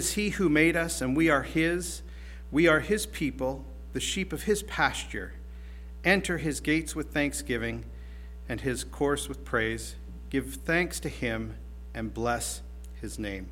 is he who made us, and we are his. We are his people, the sheep of his pasture. Enter his gates with thanksgiving and his courts with praise. Give thanks to him and bless his name.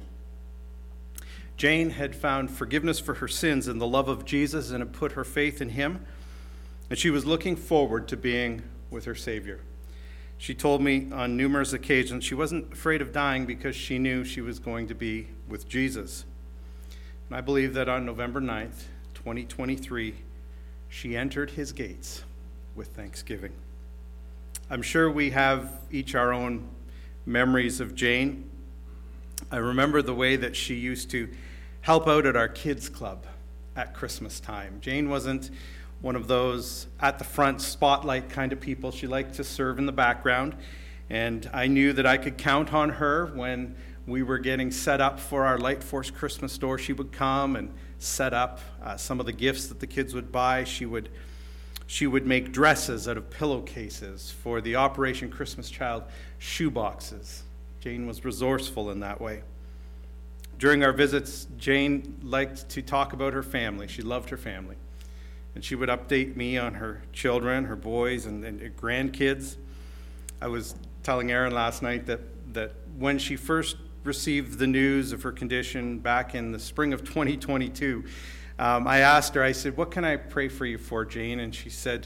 Jane had found forgiveness for her sins in the love of Jesus and had put her faith in him, and she was looking forward to being with her Savior. She told me on numerous occasions she wasn't afraid of dying because she knew she was going to be with Jesus. And I believe that on November 9th, 2023, she entered his gates with thanksgiving. I'm sure we have each our own memories of Jane. I remember the way that she used to help out at our kids' club at Christmas time. Jane wasn't one of those at the front spotlight kind of people. She liked to serve in the background, and I knew that I could count on her when we were getting set up for our Light Force Christmas store. She would come and set up some of the gifts that the kids would buy. She would make dresses out of pillowcases for the Operation Christmas Child shoe boxes. Jane was resourceful in that way. During our visits, Jane liked to talk about her family. She loved her family. And she would update me on her children, her boys, and grandkids. I was telling Aaron last night that when she first received the news of her condition back in the spring of 2022, I asked her, I said, "What can I pray for you for, Jane?" And she said,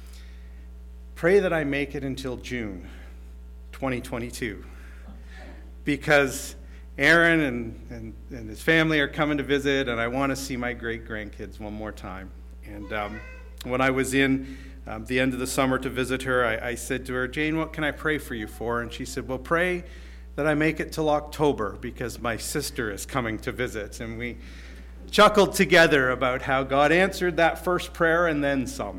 "Pray that I make it until June 2022. Because Aaron and his family are coming to visit, and I want to see my great-grandkids one more time." And when I was in the end of the summer to visit her, I said to her, "Jane, what can I pray for you for?" And she said, "Well, pray that I make it till October because my sister is coming to visit." And we chuckled together about how God answered that first prayer and then some.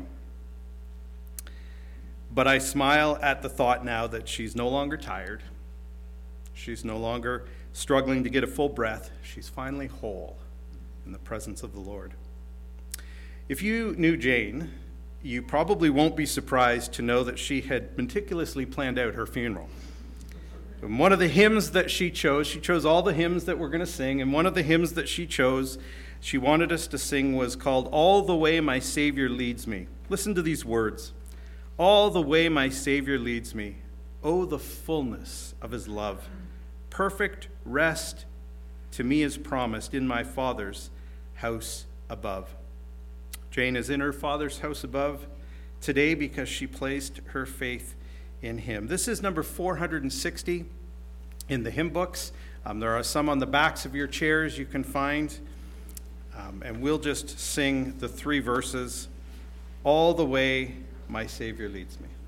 But I smile at the thought now that she's no longer tired. She's no longer struggling to get a full breath. She's finally whole in the presence of the Lord. If you knew Jane, you probably won't be surprised to know that she had meticulously planned out her funeral. And one of the hymns that she chose all the hymns that we're going to sing, and one of the hymns that she wanted us to sing was called "All the Way My Savior Leads Me." Listen to these words. "All the way my Savior leads me. Oh, the fullness of his love. Perfect rest to me is promised in my Father's house above." Jane is in her Father's house above today because she placed her faith in him. This is number 460 in the hymn books. There are some on the backs of your chairs you can find. And we'll just sing the three verses, "All the way my Savior leads me."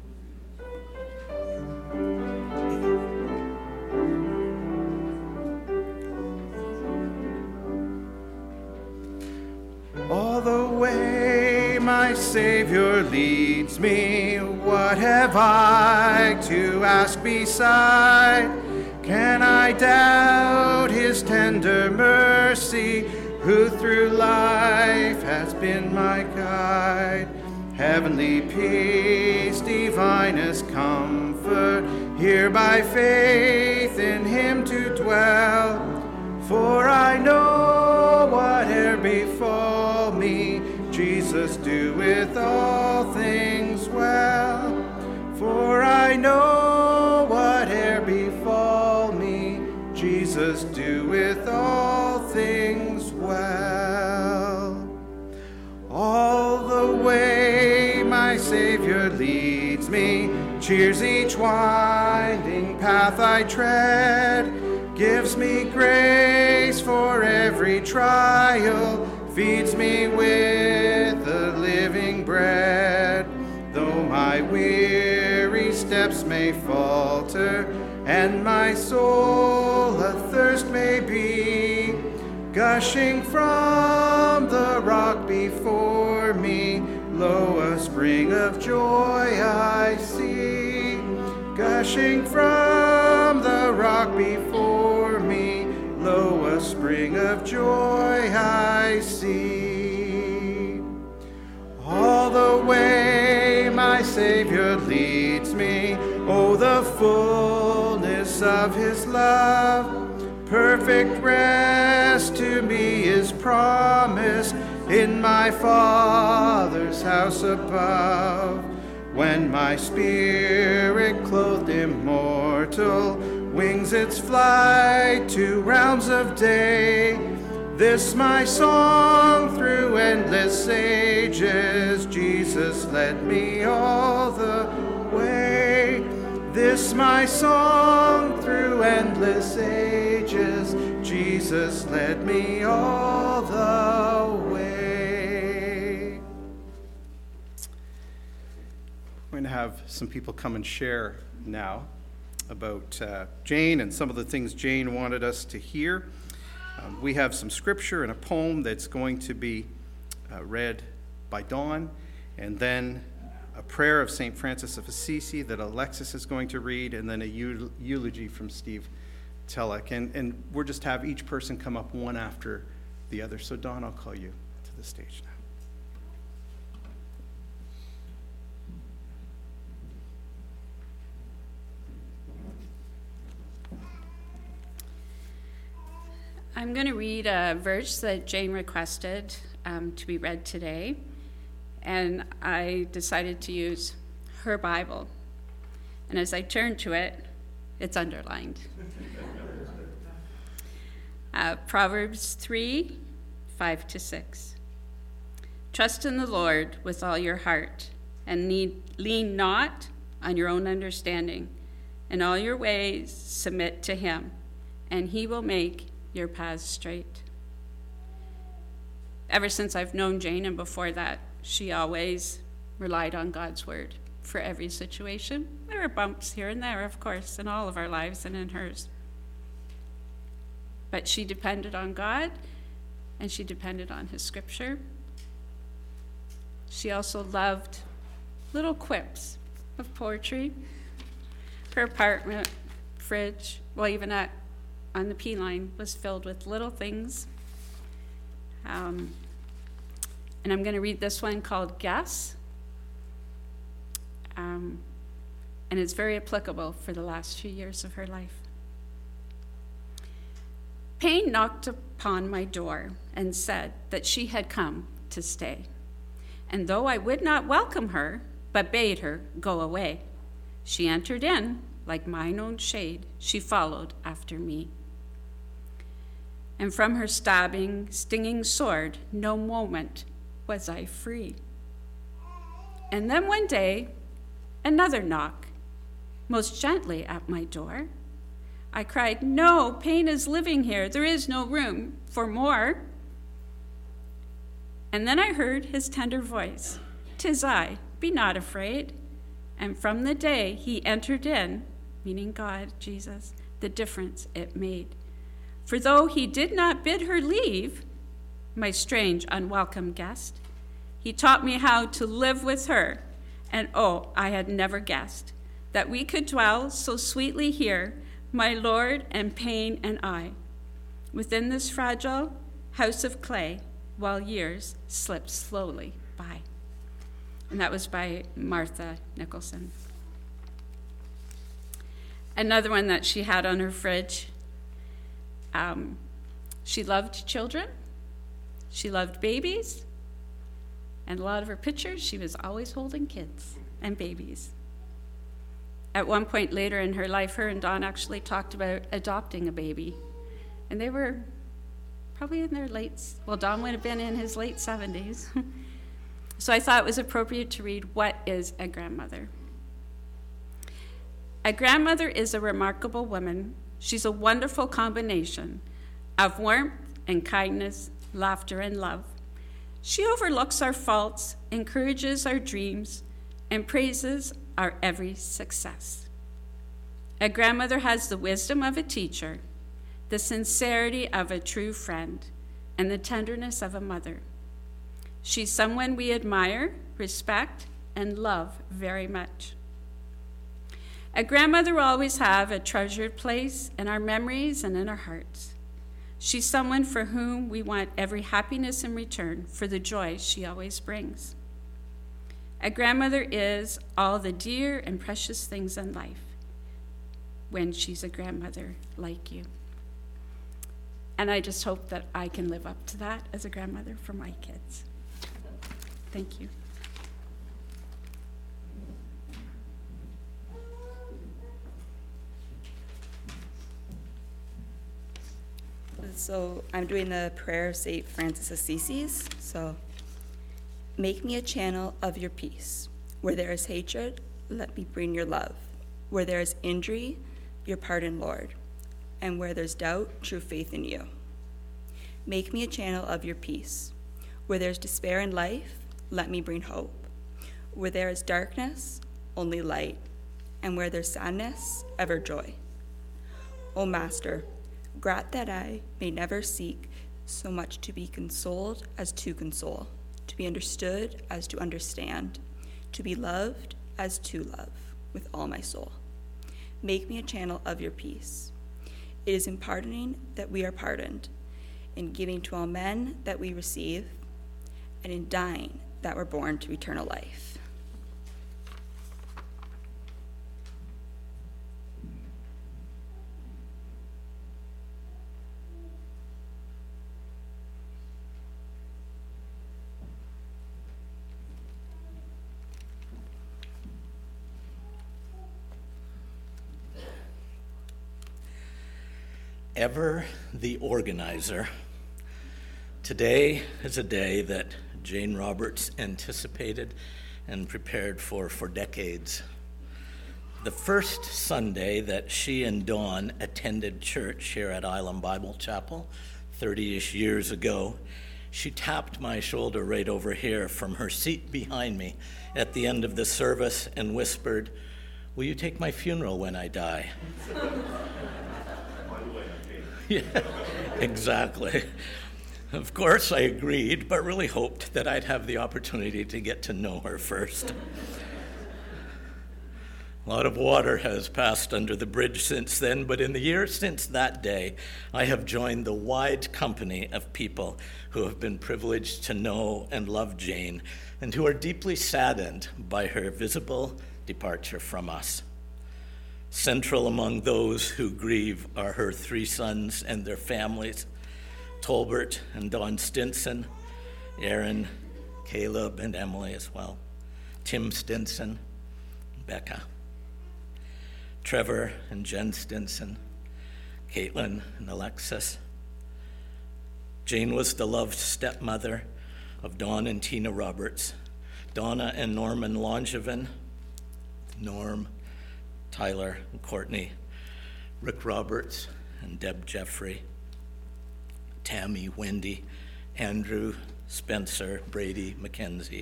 All the way my Savior leads me, what have I to ask beside? Can I doubt his tender mercy, who through life has been my guide? Heavenly peace, divinest comfort, here by faith in him to dwell. For I know whate'er befall me, Jesus doeth all things well. For I know whate'er befall me, Jesus doeth all things well. All the way my Savior leads me, cheers each winding path I tread, gives me grace for every trial, feeds me with the living bread. Though my weary steps may falter, and my soul athirst may be, gushing from the rock before me, lo, a spring of joy I see. Gushing from the rock before me, lo, a spring of joy I see. All the way my Savior leads me, oh, the fullness of his love, perfect rest to me promised in my Father's house above. When my spirit clothed immortal wings its flight to realms of day, this my song through endless ages, Jesus led me all the way. This my song through endless ages, Jesus led me all the way. We're going to have some people come and share now about Jane and some of the things Jane wanted us to hear. We have some scripture and a poem that's going to be read by Dawn, and then a prayer of St. Francis of Assisi that Alexis is going to read, and then a eulogy from Steve Telek. And we'll just have each person come up one after the other. So Dawn, I'll call you to the stage now. I'm going to read a verse that Jane requested to be read today, and I decided to use her Bible. And as I turn to it, it's underlined. Proverbs 3, 5-6. Trust in the Lord with all your heart, and lean not on your own understanding. In all your ways submit to him, and he will make your paths straight. Ever since I've known Jane, and before that, she always relied on God's word for every situation. There were bumps here and there, of course, in all of our lives and in hers. But she depended on God, and she depended on his scripture. She also loved little quips of poetry. Her apartment, fridge, well, even on the P line was filled with little things. And I'm going to read this one called Guess. And it's very applicable for the last few years of her life. Pain knocked upon my door and said that she had come to stay. And though I would not welcome her, but bade her go away, she entered in like mine own shade. She followed after me. And from her stabbing, stinging sword, no moment was I free. And then one day, another knock, most gently at my door. I cried, no, pain is living here. There is no room for more. And then I heard his tender voice, 'Tis I, be not afraid. And from the day he entered in, meaning God, Jesus, the difference it made. For though he did not bid her leave, my strange, unwelcome guest, he taught me how to live with her. And oh, I had never guessed that we could dwell so sweetly here, my Lord and pain and I, within this fragile house of clay, while years slipped slowly by. And that was by Martha Nicholson. Another one that she had on her fridge. She loved children, she loved babies, and a lot of her pictures, she was always holding kids and babies. At one point later in her life, her and Don actually talked about adopting a baby, and they were probably in their Don would have been in his late 70s. So I thought it was appropriate to read, What is a Grandmother? A grandmother is a remarkable woman. She's a wonderful combination of warmth and kindness, laughter and love. She overlooks our faults, encourages our dreams, and praises our every success. A grandmother has the wisdom of a teacher, the sincerity of a true friend, and the tenderness of a mother. She's someone we admire, respect, and love very much. A grandmother will always have a treasured place in our memories and in our hearts. She's someone for whom we want every happiness in return for the joy she always brings. A grandmother is all the dear and precious things in life when she's a grandmother like you. And I just hope that I can live up to that as a grandmother for my kids. Thank you. So I'm doing the prayer of St. Francis Assisi's. So, make me a channel of your peace. Where there is hatred, let me bring your love. Where there is injury, your pardon, Lord. And where there's doubt, true faith in you. Make me a channel of your peace. Where there's despair in life, let me bring hope. Where there is darkness, only light. And where there's sadness, ever joy. O Master, grant that I may never seek so much to be consoled as to console, to be understood as to understand, to be loved as to love with all my soul. Make me a channel of your peace. It is in pardoning that we are pardoned, in giving to all men that we receive, and in dying that we're born to eternal life. Ever the organizer, today is a day that Jane Roberts anticipated and prepared for decades. The first Sunday that she and Dawn attended church here at Island Bible Chapel 30-ish years ago, she tapped my shoulder right over here from her seat behind me at the end of the service and whispered, "Will you take my funeral when I die?" Yeah, exactly. Of course, I agreed, but really hoped that I'd have the opportunity to get to know her first. A lot of water has passed under the bridge since then, but in the years since that day, I have joined the wide company of people who have been privileged to know and love Jane, and who are deeply saddened by her visible departure from us. Central among those who grieve are her 3 sons and their families, Tolbert and Dawn Stinson, Aaron, Caleb, and Emily as well, Tim Stinson, Becca, Trevor and Jen Stinson, Caitlin and Alexis. Jane was the loved stepmother of Dawn and Tina Roberts, Donna and Norman Langevin, Norm, Tyler and Courtney, Rick Roberts and Deb Jeffrey, Tammy, Wendy, Andrew, Spencer, Brady, Mackenzie,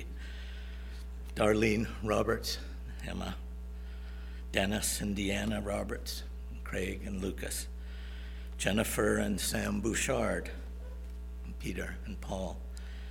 Darlene Roberts, Emma, Dennis and Deanna Roberts, Craig and Lucas, Jennifer and Sam Bouchard, and Peter and Paul,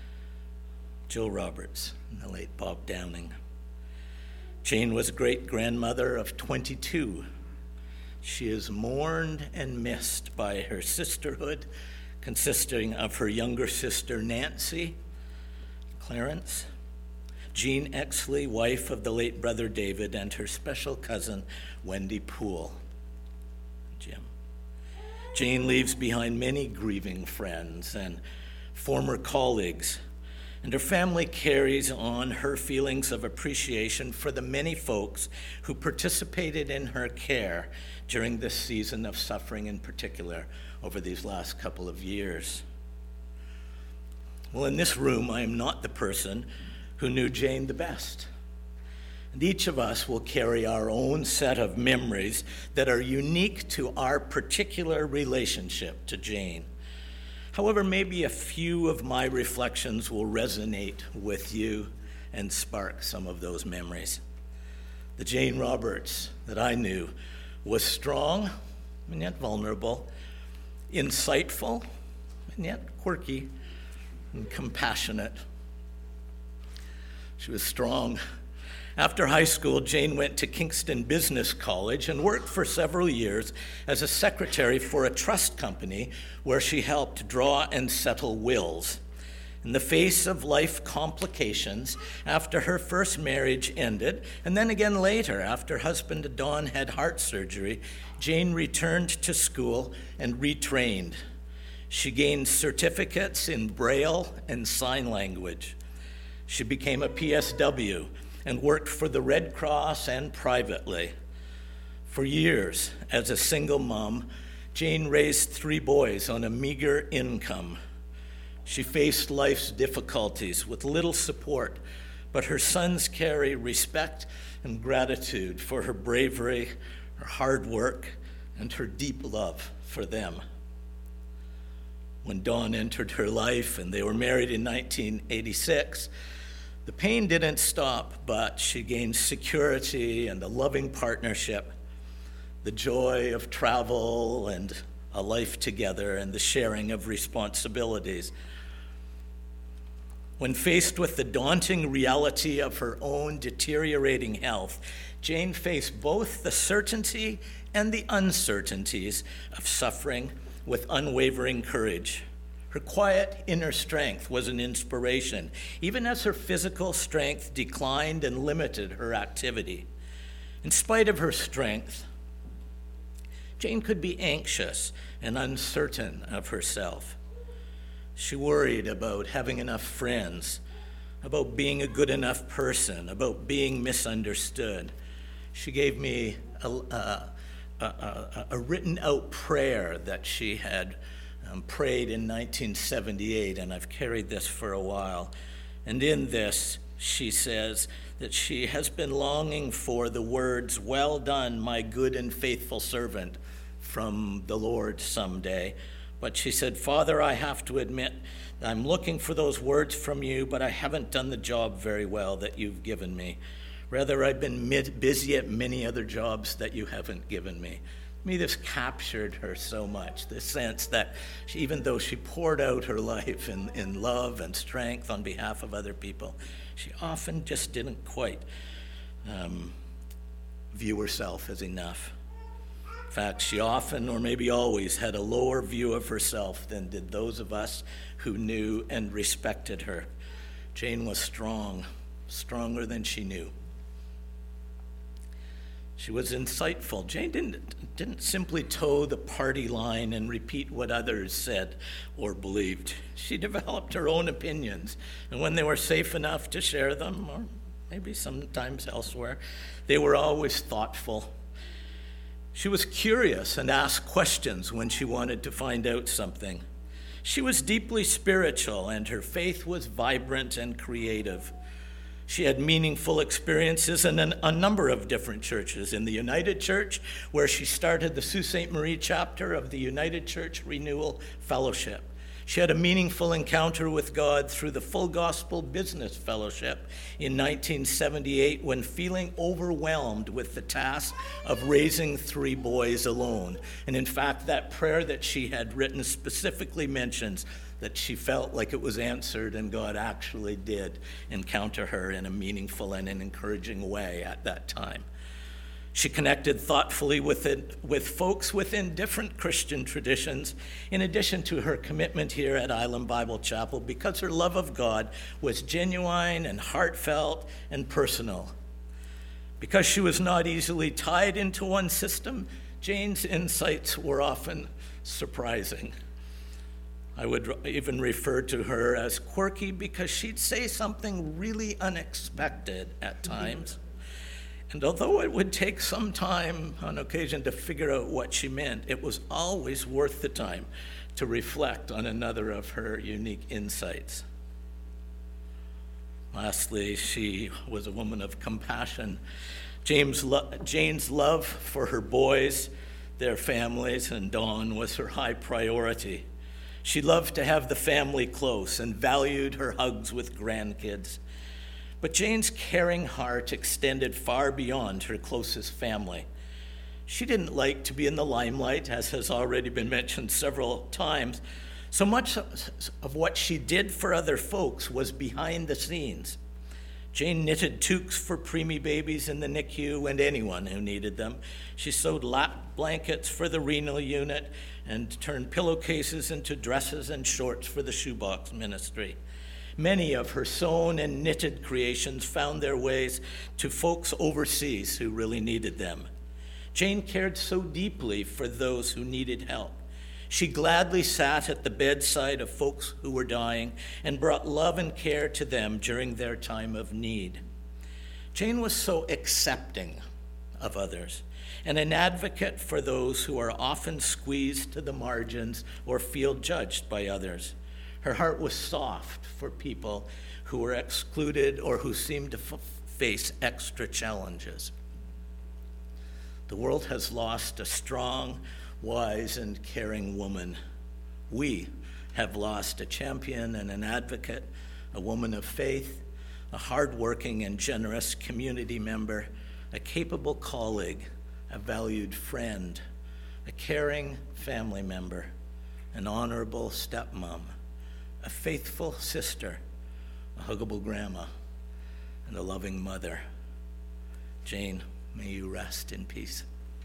Jill Roberts and the late Bob Downing. Jane was great-grandmother of 22. She is mourned and missed by her sisterhood, consisting of her younger sister Nancy, Clarence, Jean Exley, wife of the late brother David, and her special cousin Wendy Poole, Jim. Jane leaves behind many grieving friends and former colleagues, and her family carries on her feelings of appreciation for the many folks who participated in her care during this season of suffering, in particular over these last couple of years. Well, in this room, I am not the person who knew Jane the best. And each of us will carry our own set of memories that are unique to our particular relationship to Jane. However, maybe a few of my reflections will resonate with you and spark some of those memories. The Jane Roberts that I knew was strong and yet vulnerable, insightful and yet quirky, and compassionate. She was strong. After high school, Jane went to Kingston Business College and worked for several years as a secretary for a trust company where she helped draw and settle wills. In the face of life complications, after her first marriage ended, and then again later after husband Don had heart surgery, Jane returned to school and retrained. She gained certificates in Braille and sign language. She became a PSW and worked for the Red Cross and privately. For years, as a single mom, Jane raised 3 boys on a meager income. She faced life's difficulties with little support, but her sons carry respect and gratitude for her bravery, her hard work, and her deep love for them. When Dawn entered her life and they were married in 1986, the pain didn't stop, but she gained security and a loving partnership, the joy of travel and a life together, and the sharing of responsibilities. When faced with the daunting reality of her own deteriorating health, Jane faced both the certainty and the uncertainties of suffering with unwavering courage. Her quiet inner strength was an inspiration, even as her physical strength declined and limited her activity. In spite of her strength, Jane could be anxious and uncertain of herself. She worried about having enough friends, about being a good enough person, about being misunderstood. She gave me a written out prayer that she had prayed in 1978, and I've carried this for a while. And in this, she says that she has been longing for the words, "Well done, my good and faithful servant," from the Lord someday. But she said, "Father, I have to admit, I'm looking for those words from you, but I haven't done the job very well that you've given me. Rather, I've been busy at many other jobs that you haven't given me." To me, this captured her so much, this sense that even though she poured out her life in love and strength on behalf of other people, she often just didn't quite view herself as enough. In fact, she often, or maybe always, had a lower view of herself than did those of us who knew and respected her. Jane was strong, stronger than she knew. She was insightful. Jane didn't simply toe the party line and repeat what others said or believed. She developed her own opinions, and when they were safe enough to share them, or maybe sometimes elsewhere, they were always thoughtful. She was curious and asked questions when she wanted to find out something. She was deeply spiritual, and her faith was vibrant and creative. She had meaningful experiences in a number of different churches. In the United Church, where she started the Sault Ste. Marie chapter of the United Church Renewal Fellowship. She had a meaningful encounter with God through the Full Gospel Business Fellowship in 1978, when feeling overwhelmed with the task of raising 3 boys alone. And in fact, that prayer that she had written specifically mentions that she felt like it was answered, and God actually did encounter her in a meaningful and an encouraging way at that time. She connected thoughtfully with folks within different Christian traditions, in addition to her commitment here at Island Bible Chapel, because her love of God was genuine and heartfelt and personal. Because she was not easily tied into one system, Jane's insights were often surprising. I would even refer to her as quirky, because she'd say something really unexpected at times. And although it would take some time on occasion to figure out what she meant, it was always worth the time to reflect on another of her unique insights. Lastly, she was a woman of compassion. Jane's love for her boys, their families, and Dawn was her high priority. She loved to have the family close and valued her hugs with grandkids. But Jane's caring heart extended far beyond her closest family. She didn't like to be in the limelight, as has already been mentioned several times. So much of what she did for other folks was behind the scenes. Jane knitted toques for preemie babies in the NICU and anyone who needed them. She sewed lap blankets for the renal unit and turned pillowcases into dresses and shorts for the shoebox ministry. Many of her sewn and knitted creations found their ways to folks overseas who really needed them. Jane cared so deeply for those who needed help. She gladly sat at the bedside of folks who were dying and brought love and care to them during their time of need. Jane was so accepting of others and an advocate for those who are often squeezed to the margins or feel judged by others. Her heart was soft for people who were excluded or who seemed to face extra challenges. The world has lost a strong, wise, and caring woman. We have lost a champion and an advocate, a woman of faith, a hardworking and generous community member, a capable colleague, a valued friend, a caring family member, an honorable stepmom, a faithful sister, a huggable grandma, and a loving mother. Jane, may you rest in peace.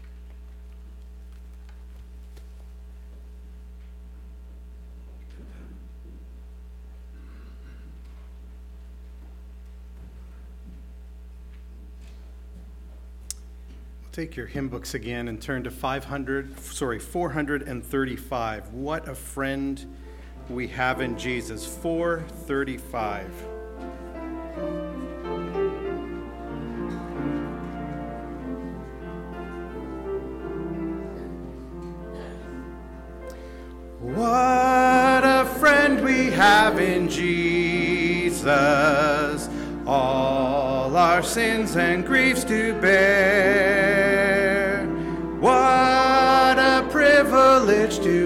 Take your hymn books again and turn to 435. What a friend we have in Jesus. 435. What a friend we have in Jesus, all our sins and griefs to bear. What a privilege to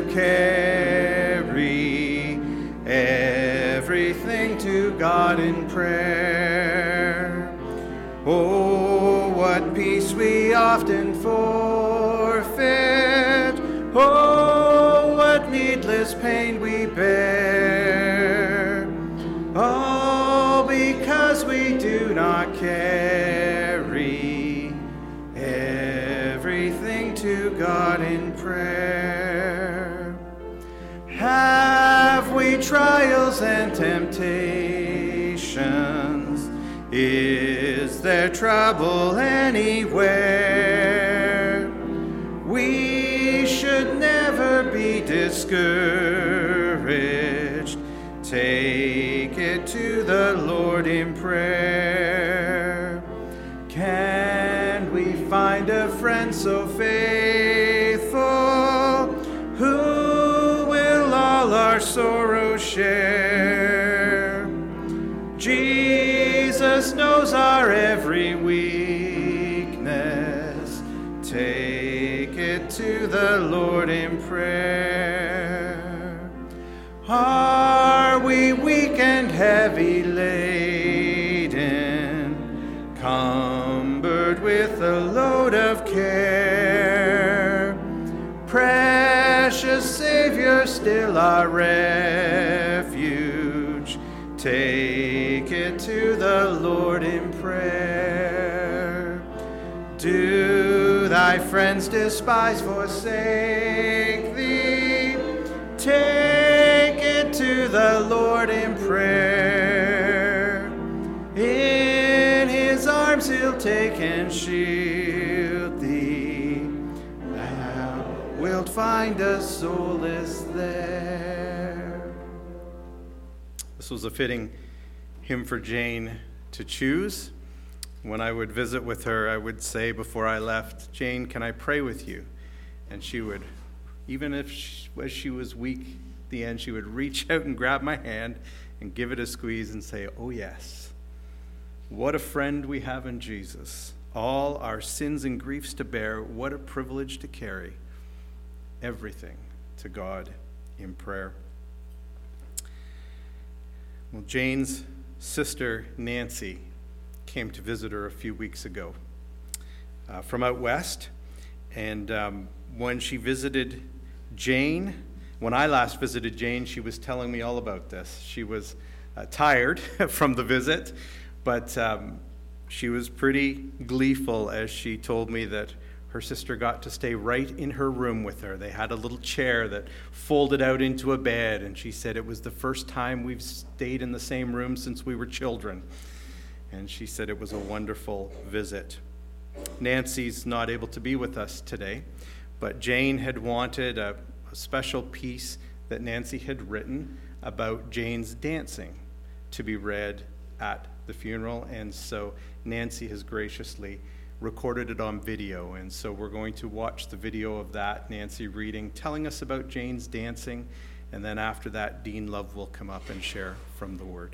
carry everything to God in prayer. Oh, what peace we often forfeit. Oh, what needless pain we bear. All because we do not carry everything to God in prayer. Have we trials and temptations? Is there trouble anywhere? We should never be discouraged. Take it to the Lord in prayer. Can we find a friend so faithful who will all our sorrows share? Jesus knows our every weakness. Take it to the Lord in prayer. Are we weak and heavy laden, cumbered with a load of care? Precious Savior, still our refuge. Take it to the Lord in prayer. Do thy friends despise, forsake thee? Take it to the Lord in prayer. In his arms he'll take and shield thee. Thou wilt find a solace there. This was a fitting hymn for Jane to choose. When I would visit with her, I would say before I left, Jane, can I pray with you? And she would, even if she was weak at the end, she would reach out and grab my hand and give it a squeeze and say, oh yes, what a friend we have in Jesus. All our sins and griefs to bear, what a privilege to carry everything to God in prayer. Well, Jane's sister, Nancy, came to visit her a few weeks ago from out west. And when she visited Jane, when I last visited Jane, she was telling me all about this. She was tired from the visit, but she was pretty gleeful as she told me that her sister got to stay right in her room with her. They had a little chair that folded out into a bed, and she said it was the first time we've stayed in the same room since we were children. And she said it was a wonderful visit. Nancy's not able to be with us today, but Jane had wanted a special piece that Nancy had written about Jane's dancing to be read at the funeral. And so Nancy has graciously recorded it on video. And so we're going to watch the video of that, Nancy reading, telling us about Jane's dancing. And then after that, Dean Love will come up and share from the Word.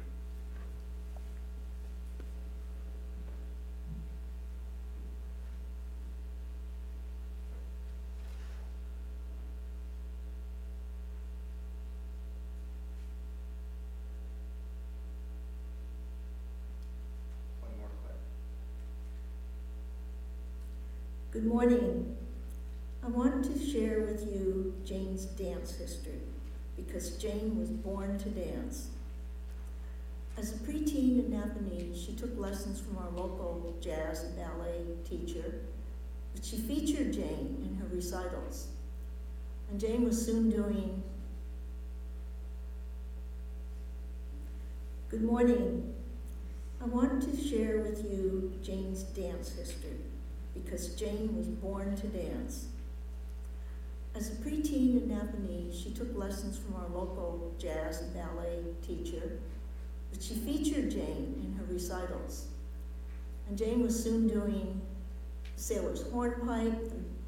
Good morning. I want to share with you Jane's dance history because Jane was born to dance. As a preteen in Napanee, she took lessons from our local jazz and ballet teacher, but she featured Jane in her recitals. And Jane was soon doing. Good morning. I want to share with you Jane's dance history because Jane was born to dance. As a preteen in Napanee, she took lessons from our local jazz and ballet teacher, but she featured Jane in her recitals. And Jane was soon doing Sailor's Hornpipe,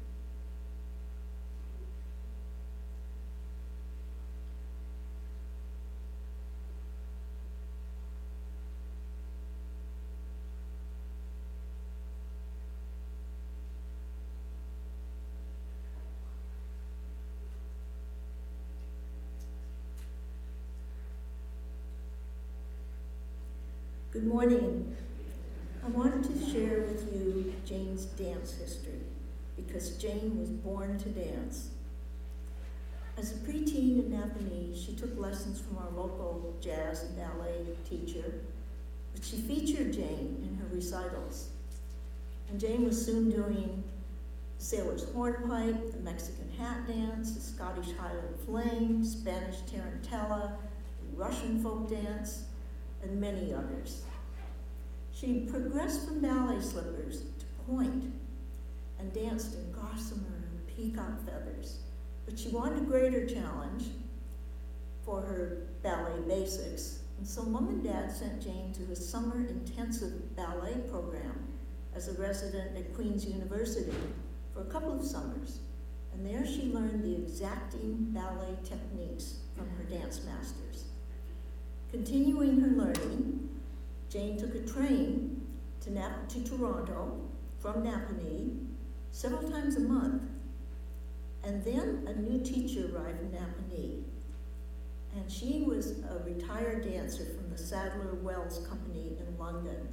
Good morning. I wanted to share with you Jane's dance history because Jane was born to dance. As a preteen in Napanee, she took lessons from our local jazz and ballet teacher, but she featured Jane in her recitals. And Jane was soon doing Sailor's Hornpipe, the Mexican Hat Dance, the Scottish Highland Fling, Spanish Tarantella, the Russian Folk Dance, and many others. She progressed from ballet slippers to point and danced in gossamer and peacock feathers. But she wanted a greater challenge for her ballet basics, and so Mom and Dad sent Jane to a summer intensive ballet program as a resident at Queen's University for a couple of summers. And there she learned the exacting ballet techniques from her dance masters. Continuing her learning, Jane took a train to Toronto from Napanee several times a month. And then a new teacher arrived in Napanee. And she was a retired dancer from the Sadler Wells Company in London.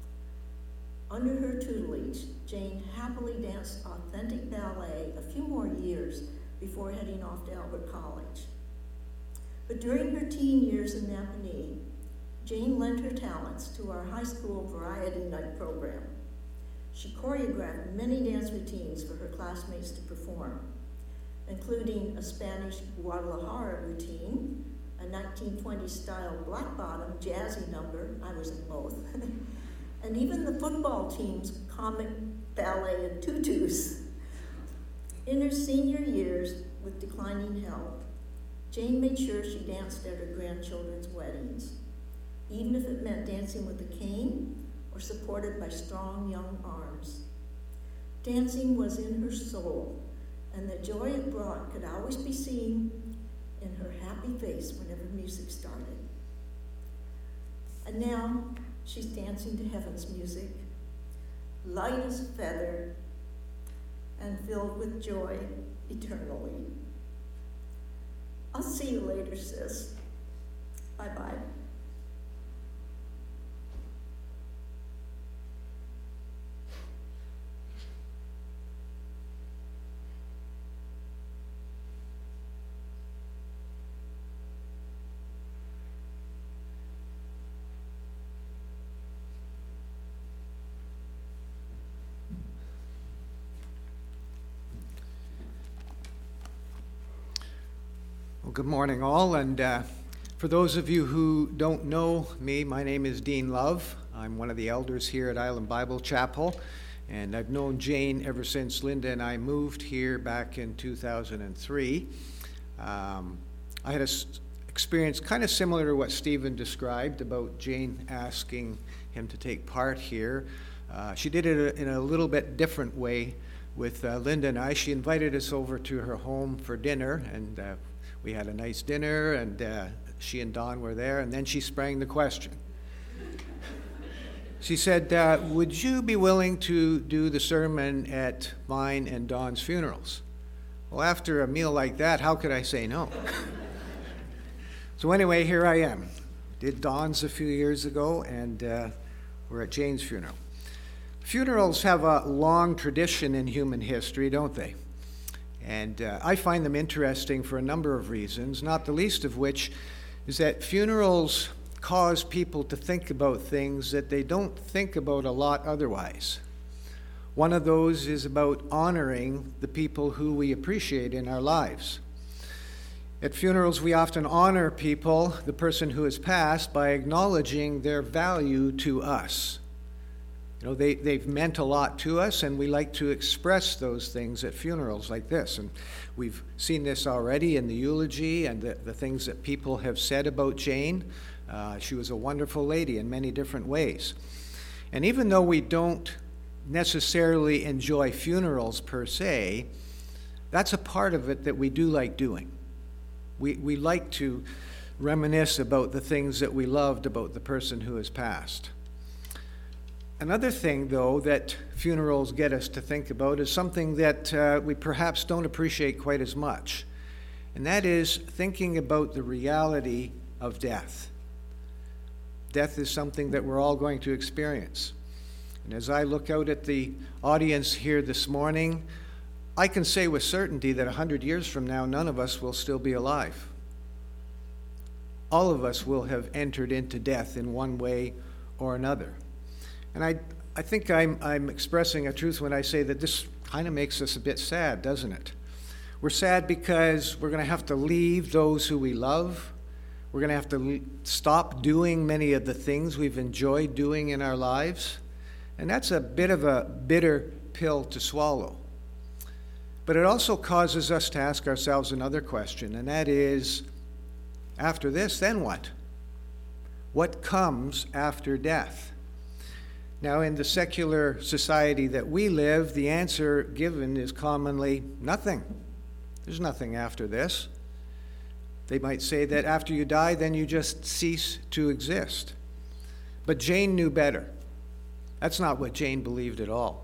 Under her tutelage, Jane happily danced authentic ballet a few more years before heading off to Albert College. But during her teen years in Napanee, Jane lent her talents to our high school variety night program. She choreographed many dance routines for her classmates to perform, including a Spanish Guadalajara routine, a 1920s-style black bottom jazzy number, I was in both, and even the football team's comic ballet in tutus. In her senior years, with declining health, Jane made sure she danced at her grandchildren's weddings, even if it meant dancing with a cane or supported by strong young arms. Dancing was in her soul, and the joy it brought could always be seen in her happy face whenever music started. And now she's dancing to heaven's music, light as a feather and filled with joy eternally. I'll see you later, sis. Bye-bye. Well, good morning, all. And for those of you who don't know me, my name is Dean Love. I'm one of the elders here at Island Bible Chapel, and I've known Jane ever since Linda and I moved here back in 2003. I had an experience kind of similar to what Stephen described about Jane asking him to take part here. She did it in a little bit different way with Linda and I. She invited us over to her home for dinner, and we had a nice dinner, and she and Don were there, and then she sprang the question. She said, would you be willing to do the sermon at mine and Don's funerals? Well, after a meal like that, how could I say no? So anyway, here I am. Did Don's a few years ago, and we're at Jane's funeral. Funerals have a long tradition in human history, don't they? And I find them interesting for a number of reasons, not the least of which is that funerals cause people to think about things that they don't think about a lot otherwise. One of those is about honoring the people who we appreciate in our lives. At funerals, we often honor people, the person who has passed, by acknowledging their value to us. You know, they've meant a lot to us, and we like to express those things at funerals like this. And we've seen this already in the eulogy and the things that people have said about Jane. She was a wonderful lady in many different ways. And even though we don't necessarily enjoy funerals per se, that's a part of it that we do like doing. We like to reminisce about the things that we loved about the person who has passed. Another thing, though, that funerals get us to think about is something that we perhaps don't appreciate quite as much, and that is thinking about the reality of death. Death is something that we're all going to experience. And as I look out at the audience here this morning, I can say with certainty that 100 years from now, none of us will still be alive. All of us will have entered into death in one way or another. And I think I'm expressing a truth when I say that this kind of makes us a bit sad, doesn't it? We're sad because we're going to have to leave those who we love. We're going to have to stop doing many of the things we've enjoyed doing in our lives. And that's a bit of a bitter pill to swallow. But it also causes us to ask ourselves another question, and that is, after this, then what? What comes after death? Now, in the secular society that we live, the answer given is commonly nothing. There's nothing after this. They might say that after you die, then you just cease to exist. But Jane knew better. That's not what Jane believed at all.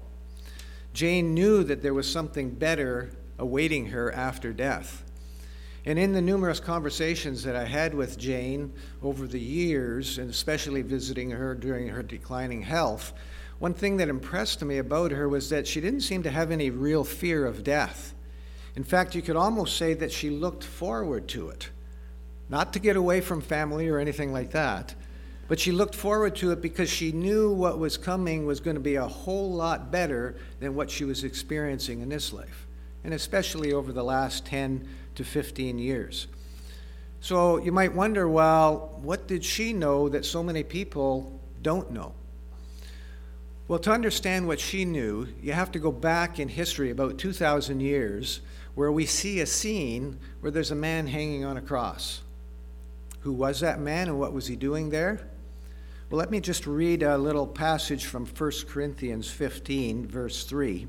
Jane knew that there was something better awaiting her after death. And in the numerous conversations that I had with Jane over the years, and especially visiting her during her declining health, one thing that impressed me about her was that she didn't seem to have any real fear of death. In fact, you could almost say that she looked forward to it. Not to get away from family or anything like that, but she looked forward to it because she knew what was coming was going to be a whole lot better than what she was experiencing in this life, and especially over the last 10 to 15 years. So you might wonder, well, what did she know that so many people don't know? Well, to understand what she knew, you have to go back in history about 2,000 years where we see a scene where there's a man hanging on a cross. Who was that man and what was he doing there? Well, let me just read a little passage from 1 Corinthians 15, verse 3.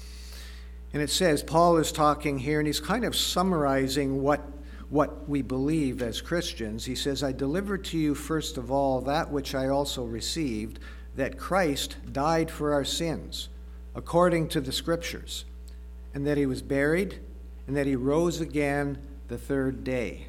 And it says, Paul is talking here, and he's kind of summarizing what we believe as Christians. He says, I delivered to you first of all that which I also received, that Christ died for our sins, according to the Scriptures, and that he was buried, and that he rose again the third day.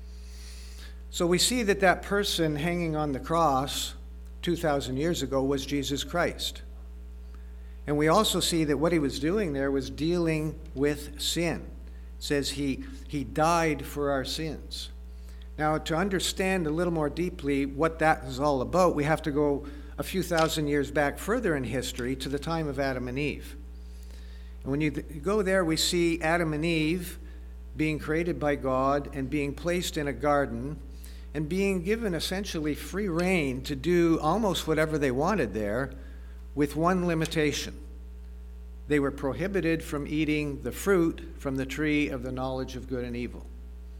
So we see that that person hanging on the cross 2,000 years ago was Jesus Christ. And we also see that what he was doing there was dealing with sin. It says he died for our sins. Now, to understand a little more deeply what that is all about, we have to go a few thousand years back further in history to the time of Adam and Eve. And when you go there, we see Adam and Eve being created by God and being placed in a garden and being given essentially free rein to do almost whatever they wanted there, with one limitation. They were prohibited from eating the fruit from the tree of the knowledge of good and evil.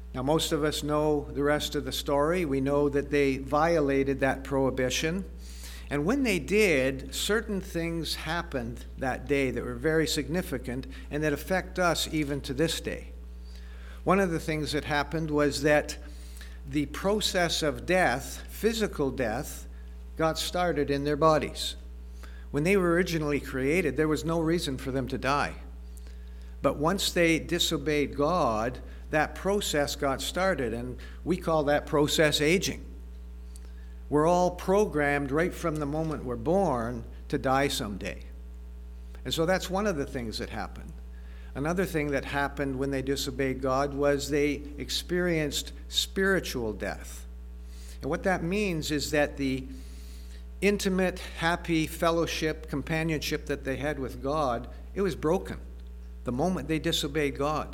Now, most of us know the rest of the story. We know that they violated that prohibition. And when they did, certain things happened that day that were very significant and that affect us even to this day. One of the things that happened was that the process of death, physical death, got started in their bodies. When they were originally created, there was no reason for them to die. But once they disobeyed God, that process got started, and we call that process aging. We're all programmed right from the moment we're born to die someday. And so that's one of the things that happened. Another thing that happened when they disobeyed God was they experienced spiritual death. And what that means is that the intimate, happy fellowship, companionship that they had with God, it was broken the moment they disobeyed God.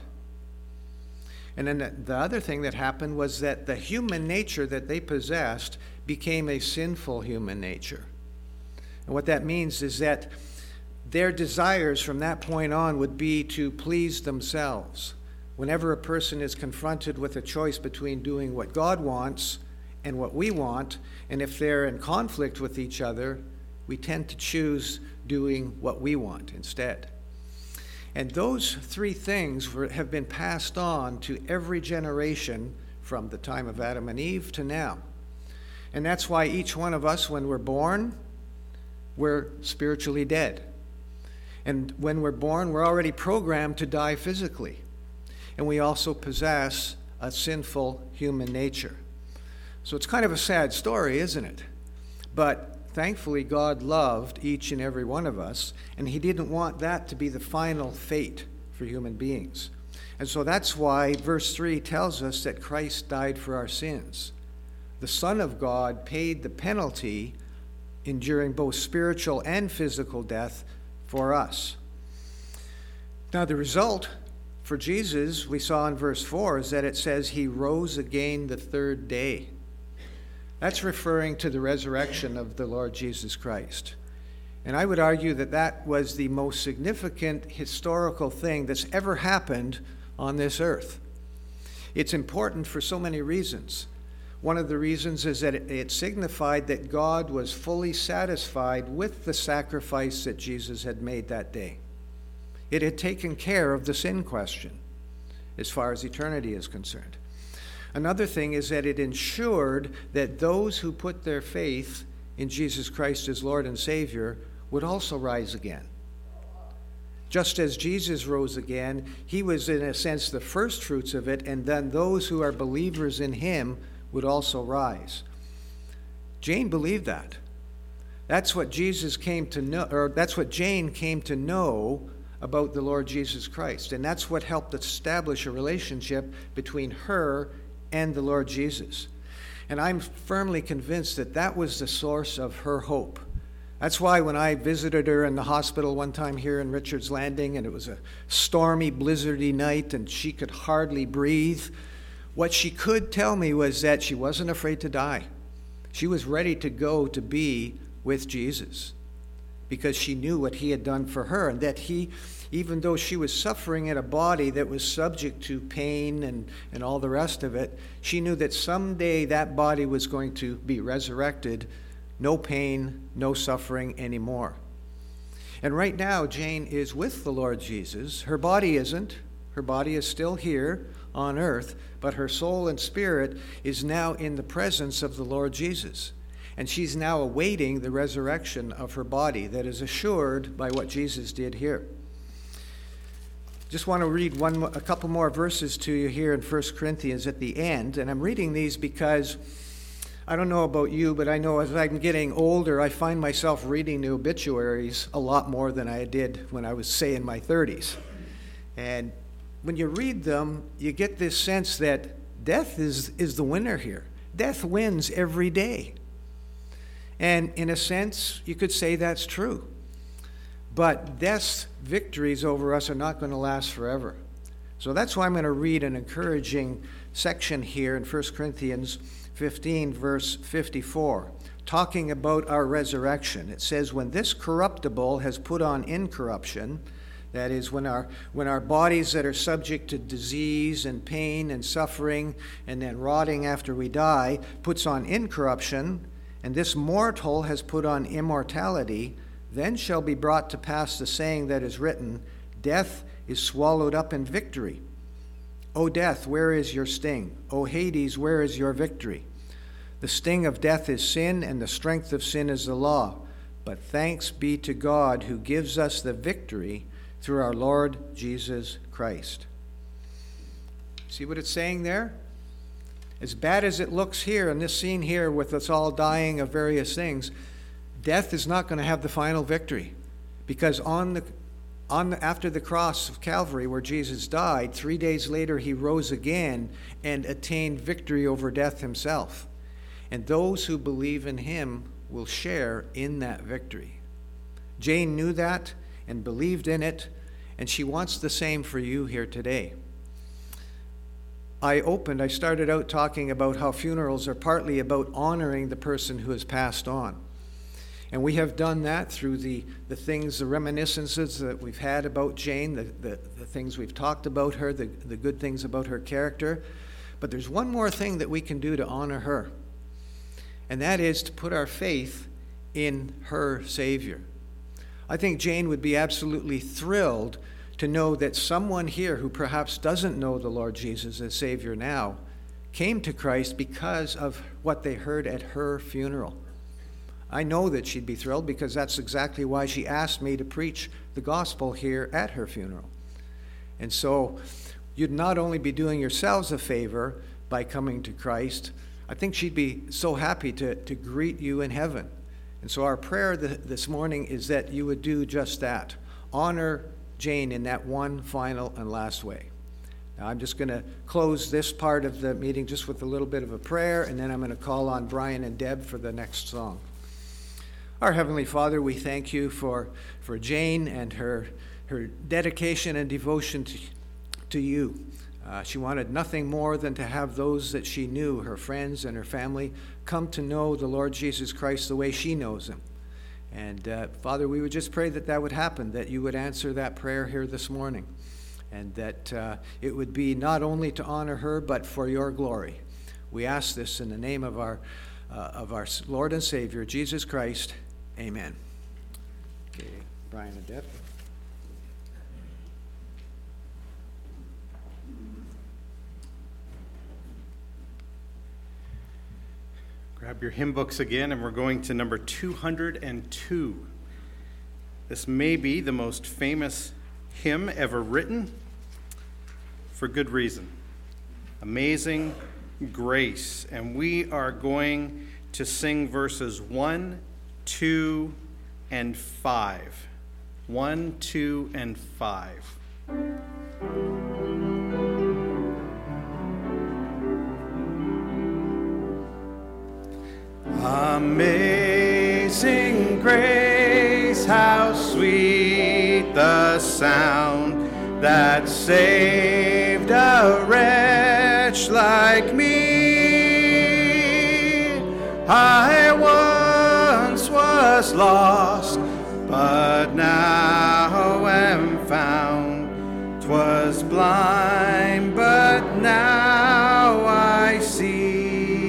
And then the other thing that happened was that the human nature that they possessed became a sinful human nature. And what that means is that their desires from that point on would be to please themselves. Whenever a person is confronted with a choice between doing what God wants and what we want, and if they're in conflict with each other, we tend to choose doing what we want instead. And those three things have been passed on to every generation from the time of Adam and Eve to now. And that's why each one of us, when we're born, we're spiritually dead. And when we're born, we're already programmed to die physically. And we also possess a sinful human nature. So it's kind of a sad story, isn't it? But thankfully, God loved each and every one of us, and he didn't want that to be the final fate for human beings. And so that's why verse 3 tells us that Christ died for our sins. The Son of God paid the penalty, enduring both spiritual and physical death for us. Now, the result for Jesus, we saw in verse 4, is that it says he rose again the third day. That's referring to the resurrection of the Lord Jesus Christ. And I would argue that that was the most significant historical thing that's ever happened on this earth. It's important for so many reasons. One of the reasons is that it signified that God was fully satisfied with the sacrifice that Jesus had made that day. It had taken care of the sin question as far as eternity is concerned. Another thing is that it ensured that those who put their faith in Jesus Christ as Lord and Savior would also rise again. Just as Jesus rose again, he was in a sense the first fruits of it, and then those who are believers in him would also rise. Jane believed that. That's what Jesus came to know, or that's what Jane came to know about the Lord Jesus Christ. And that's what helped establish a relationship between her and the Lord Jesus. And I'm firmly convinced that that was the source of her hope. That's why when I visited her in the hospital one time here in Richards Landing, and it was a stormy, blizzardy night, and she could hardly breathe, what she could tell me was that she wasn't afraid to die. She was ready to go to be with Jesus because she knew what he had done for her, and that he, even though she was suffering in a body that was subject to pain and all the rest of it, she knew that someday that body was going to be resurrected. No pain, no suffering anymore. And right now, Jane is with the Lord Jesus. Her body isn't. Her body is still here on earth, but her soul and spirit is now in the presence of the Lord Jesus. And she's now awaiting the resurrection of her body that is assured by what Jesus did here. Just want to read a couple more verses to you here in 1 Corinthians at the end. And I'm reading these because I don't know about you, but I know as I'm getting older, I find myself reading the obituaries a lot more than I did when I was, say, in my 30s. And when you read them, you get this sense that death is the winner here. Death wins every day. And in a sense, you could say that's true. But death's victories over us are not going to last forever. So that's why I'm going to read an encouraging section here in 1 Corinthians 15, verse 54, talking about our resurrection. It says, "When this corruptible has put on incorruption, That is, when our bodies that are subject to disease and pain and suffering and then rotting after we die puts on incorruption, and this mortal has put on immortality, then shall be brought to pass the saying that is written, death is swallowed up in victory. O death, where is your sting? O Hades, where is your victory? The sting of death is sin, and the strength of sin is the law. But thanks be to God who gives us the victory through our Lord Jesus Christ. See what it's saying there? As bad as it looks here in this scene here with us all dying of various things, death is not going to have the final victory. Because after the cross of Calvary where Jesus died, 3 days later he rose again and attained victory over death himself. And those who believe in him will share in that victory. Jane knew that and believed in it, and she wants the same for you here today. I started out talking about how funerals are partly about honoring the person who has passed on. And we have done that through the things, the reminiscences that we've had about Jane, the things we've talked about her, the good things about her character. But there's one more thing that we can do to honor her, and that is to put our faith in her Savior. I think Jane would be absolutely thrilled to know that someone here who perhaps doesn't know the Lord Jesus as Savior now came to Christ because of what they heard at her funeral. I know that she'd be thrilled because that's exactly why she asked me to preach the gospel here at her funeral. And so you'd not only be doing yourselves a favor by coming to Christ, I think she'd be so happy to greet you in heaven. And so our prayer this morning is that you would do just that. Honor Jane in that one final and last way. Now I'm just going to close this part of the meeting just with a little bit of a prayer, and then I'm going to call on Brian and Deb for the next song. Our Heavenly Father, we thank you for Jane and her dedication and devotion to you. She wanted nothing more than to have those that she knew, her friends and her family, come to know the Lord Jesus Christ the way she knows him. And Father, we would just pray that that would happen, that you would answer that prayer here this morning, and that it would be not only to honor her, but for your glory. We ask this in the name of our Lord and Savior, Jesus Christ. Amen. Okay, Brian and Deb. Grab your hymn books again, and we're going to number 202. This may be the most famous hymn ever written, for good reason. Amazing Grace. And we are going to sing verses 1, 2, and 5. 1, 2, and 5. Amazing grace, how sweet the sound that saved a wretch like me. I once was lost, but now am found. 'Twas blind, but now I see.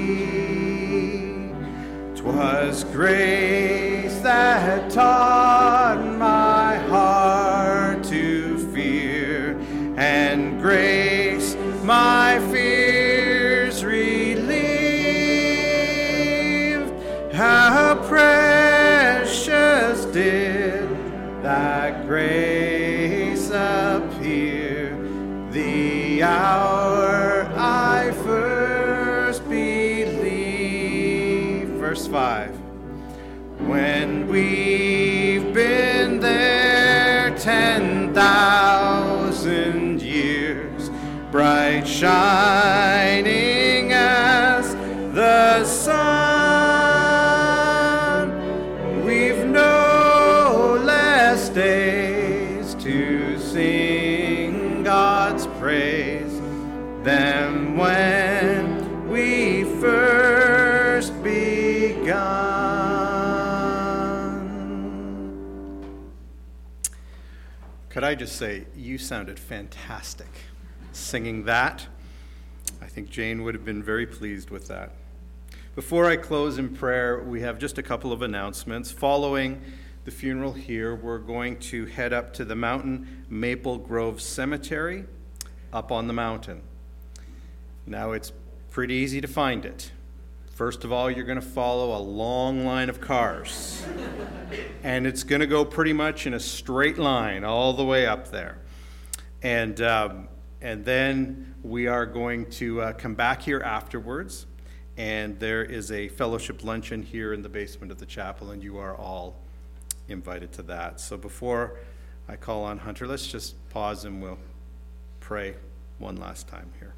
'Twas grace that taught my heart to fear, and grace my fears relieved. How precious did that grace appear, the hour I first believed. Verse 5. When we've been there 10,000 years, bright shining as the sun, we've no less days to sing God's praise than when we first begun. could I just say, you sounded fantastic singing that. I think Jane would have been very pleased with that. Before I close in prayer, we have just a couple of announcements. Following the funeral here, we're going to head up to the Mountain Maple Grove Cemetery up on the mountain. Now, it's pretty easy to find it. First of all, you're going to follow a long line of cars, and it's going to go pretty much in a straight line all the way up there. And then we are going to come back here afterwards, and there is a fellowship luncheon here in the basement of the chapel, and you are all invited to that. So before I call on Hunter, let's just pause and we'll pray one last time here.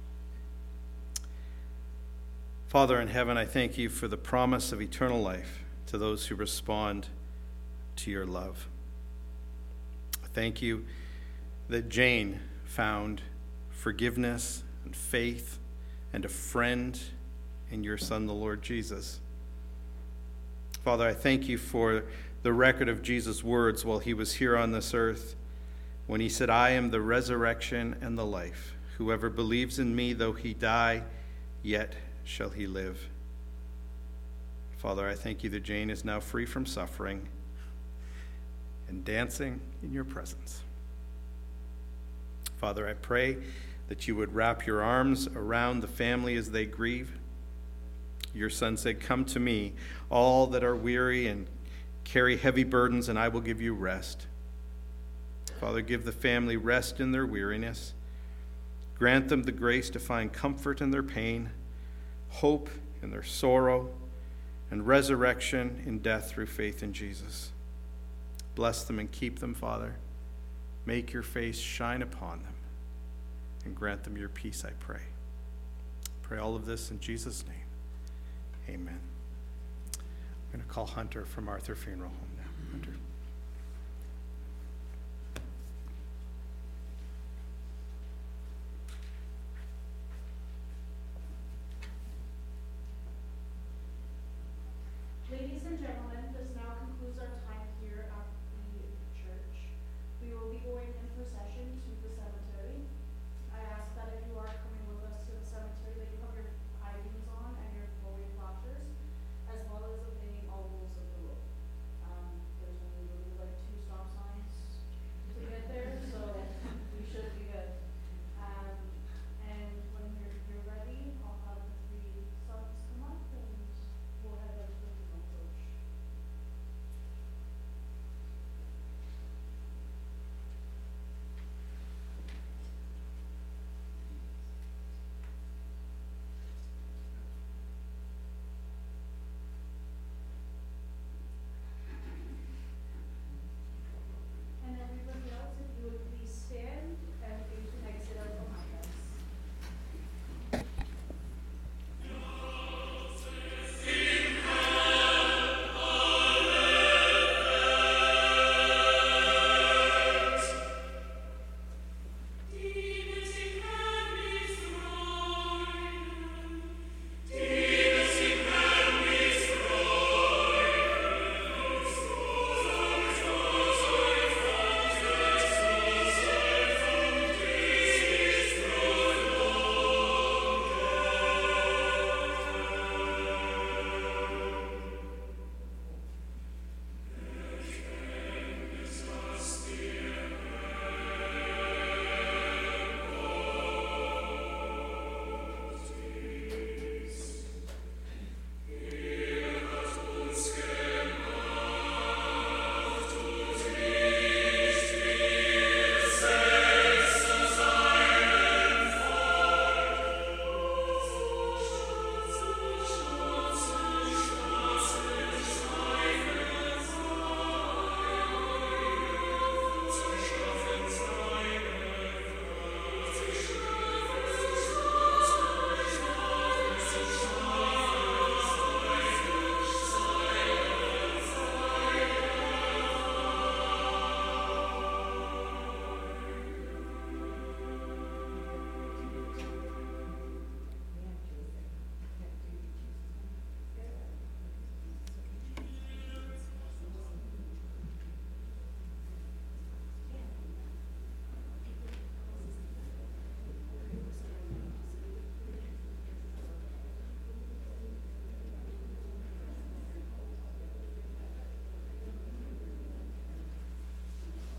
Father in heaven, I thank you for the promise of eternal life to those who respond to your love. I thank you that Jane found forgiveness and faith and a friend in your Son, the Lord Jesus. Father, I thank you for the record of Jesus' words while he was here on this earth, when he said, I am the resurrection and the life. Whoever believes in me, though he die, yet shall he live. Father, I thank you that Jane is now free from suffering and dancing in your presence. Father, I pray that you would wrap your arms around the family as they grieve. Your Son said, come to me, all that are weary and carry heavy burdens, and I will give you rest. Father, give the family rest in their weariness. Grant them the grace to find comfort in their pain, hope in their sorrow, and resurrection in death through faith in Jesus. Bless them and keep them, Father. Make your face shine upon them and grant them your peace, I pray. Pray all of this in Jesus' name. Amen. I'm going to call Hunter from Arthur Funeral Home now.